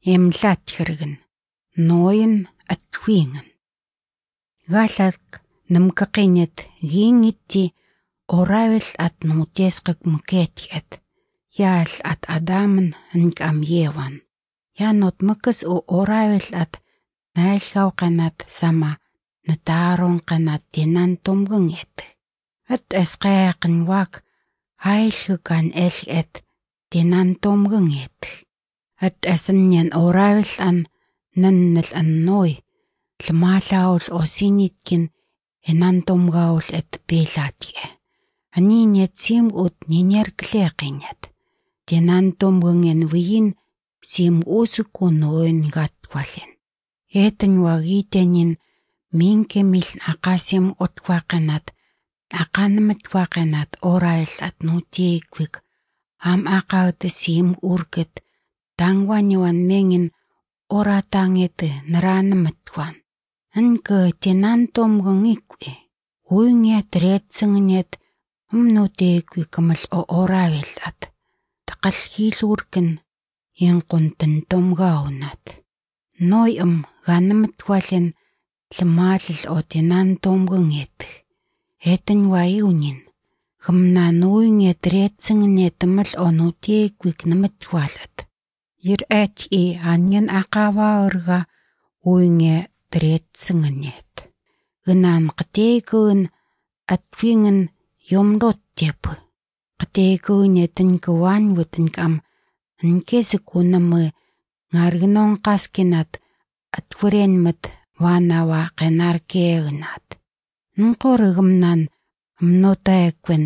Эмлат хэрэгэн. Ноён атвингэн. Галак нэмгакинет гингитти оравил ат нутесгак мкетиет. Яал ат Адамн нкам Еван. Янот мкс оравил ат найлгав канат сама натаарон канат тинан тумгэн. At esqaaqan wak hailgkan elget tinan tomgen et. At esanyan oravil an nannal an noi lmalaul osinitkin enan tomgaul et pelatje. Aninyet sim ut ninyer kleqinyet. Tinan tomgen wien sim usukunoin gatwalen. Eten wagitenin minke miln aqasim otwaqanat Aqanmet waqenat orail at nutiikwik am aqaut sim urket tangwanyawan mengin oratanget naranemetwan. Nke tinantom gngikwi. Uinget retsenget nutiikwik mal orail at taqalhilurken yinqunten tomgaunat. Noyam ganemetwalen lmalil o tinantom gnget. Eten waiunin. Gmna nuinget retsenget mal onutiikwik nametwalat. Yir angen aqawa orga uinge retsenget. Gnan qtegun atwingen yomrot tep. Qtegun eten gwan weten kam nkesikuname ngargnon qaskinat atwrenmet wanawa qenarkegnat. Nqorgmnan mnotaekwen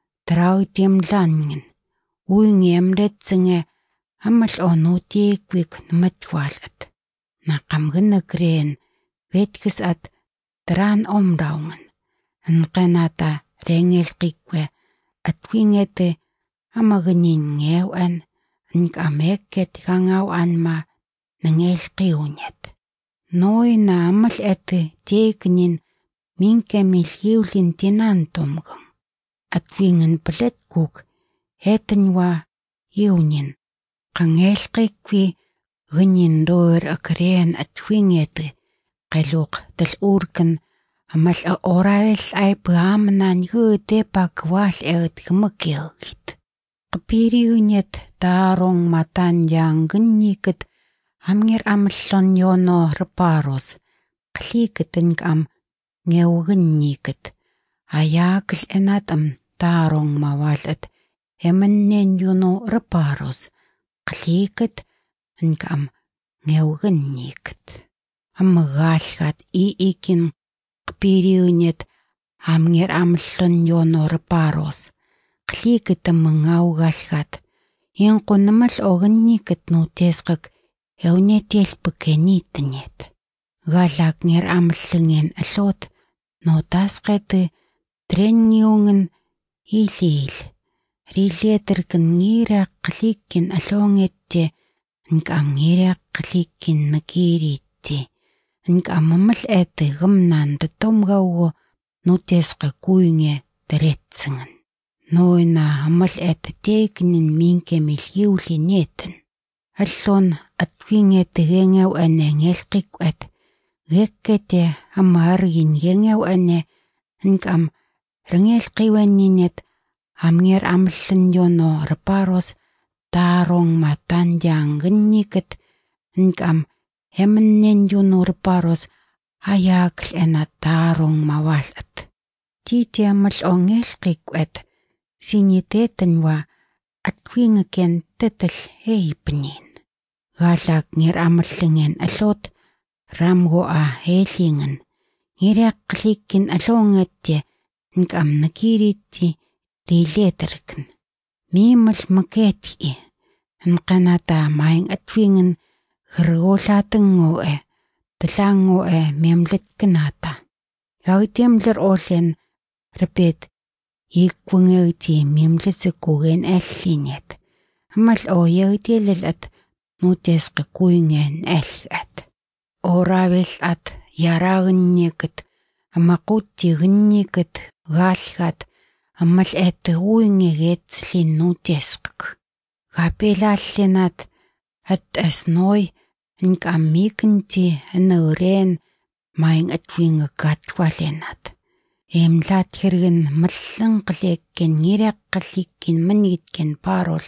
trautimlangen. Uingem retsinge amal onutiikwik nametwalat. Naqamgnagren vetkis at tran omdaungen. Nqenata rengelqikwe atwingete amagnin ngewan nkameket gangaw anma nangelqiunyet. Noi na amal ete teeknin minke milhiulin tinantomgang. Atwingen paletkuk etenwa iunin. Qangelqikwi gnin roer akreen atwingete qaluk talurken amal orail ay paamnan yute pakwal gmekilgit. Qpiriunyet tarong matanjang gniket amngir amllon yono reparos. Qliketen am ngewgniket. Ayakl enatam tarong mawalat emennen yuno reparos. Qliket nkam ngewgniket. Amgalgat iikin qpiriunyet amngir amllon yono reparos. Qliket amngawgalgat. Yinqunamal ogniket nutesqak eunetel pekenitnyet. Galak ngir amllingen alot notasqete trenniungen ilil. Rileterken ngira qlikin alongette nkam ngira qlikin nakiritte. Nkam mamal ete gmnan tomgawo nutesqa kuinge teretsingen. Noina amal ete teknin minke milhiulineten. Allon atwingete gengaw ane ngelqikwet. Gekkete amargin gengaw ane nkam rengelqiwaninet amngir amllin yono reparos tarong matanjang gniket nkam hemennen yono reparos ayakl ena tarong mawalat. Titi amal ongelqikwet sinitetenwa atwingeken tetel heipnin. Galak ngir amllingen alot ramgo a helingen. Ngirak klikin alongette nkam nakiriti rileterken. Mimal maketi. Nqanata maing atwingen grgolatengo talango memletkenata. Gautemler olen repet ikwngeuti memletsekogen ellinet. Amal oyeutelel nutesqa kuingen elgat. Oravel at yaragniket amaqutti gniket galgat amal ete uingegetslin nutesqak. Gapelallenat at asnoy Nk'ammikinti nören maing atwingakatwalenat. Emlat hirgin mallin qlekken ngirek qlikkin manitken parol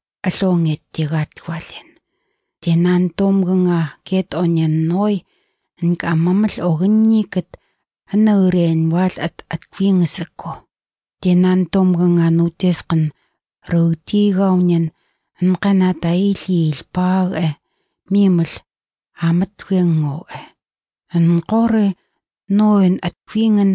alongettigatwalen. Tinan tomganga ket onyan noi nk'amamal oginnikit nören wal atwingasako. Tinan tomganga nutesqan rutigawnyan nqanatailil paag mimal amatwengo nqore noen atwingen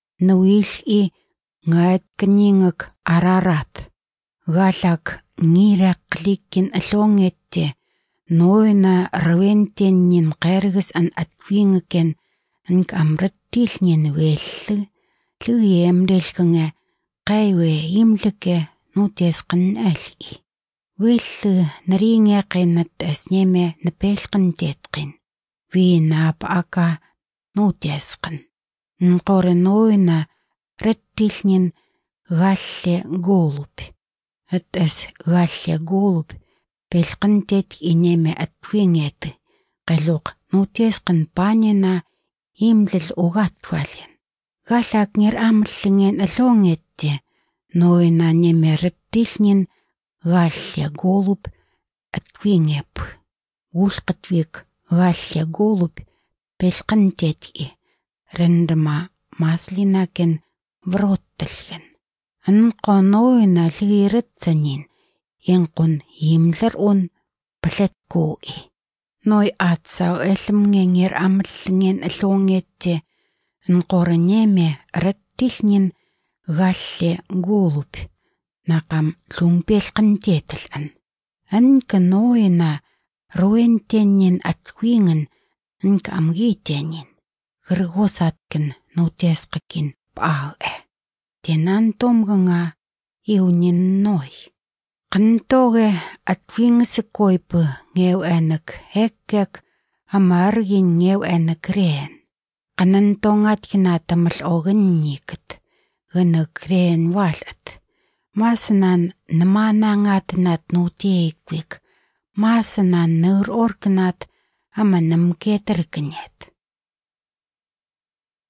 nuil'i ngat kanyingak ararat galak ngira qlikkin alongette noena rawentennin qergas an atwingaken nk'amrattilnyen wellu luyemdelkanga qaywe imlike nutesqan al'i. Wellu naringeqinat asnyeme napelqantetqin. Wiinap aka nutesqan. Nqore noena rattilnyen galle golup. Atas galle golup pelqantet ineme atwinget. Qalluq nutesqan panina imlil ugatwalen. Gallak ngir amallingen alongette. Noena neme rattilnyen galle golup atwingep. Ulqatwik galle golup pelqantet'i. Randama maslinaken vrottalgen. Anqo noena ligiratsanin. Inqun imlarun palatko'i. Noi atsaw elmngengir amallingen alongette. Nqoranyeme rattilnyen galle golup. Naqam lungpelqantetlan. Anka noena ruentennin atwingen nk'amgitennin. Grgosatken nutesqakin pa'e. Tinan tomganga iunin noi. Qantoge atwingasakoipu ngew anak hekkek amargin ngew anak reen. Qanantongat kinatamal ogannikit. Ganak reen walat. Masanan namanangatinat nutiekwik. Masanan nur orkanat ama namketarkanyet.